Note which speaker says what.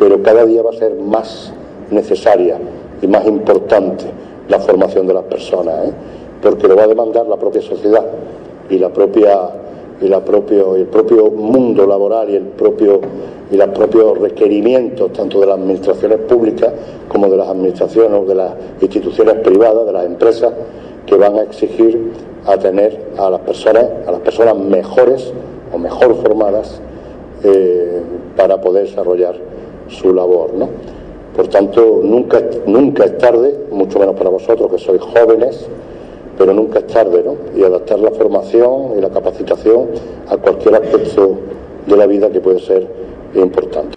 Speaker 1: pero cada día va a ser más necesaria y más importante la formación de las personas, porque lo va a demandar la propia sociedad y el propio mundo laboral y los propios requerimientos tanto de las administraciones públicas como de las administraciones o de las instituciones privadas, de las empresas, que van a exigir a tener a las personas mejores o mejor formadas para poder desarrollar su labor, ¿no? Por tanto, nunca es tarde, mucho menos para vosotros que sois jóvenes, pero nunca es tarde, ¿no? Y adaptar la formación y la capacitación a cualquier aspecto de la vida que puede ser importante.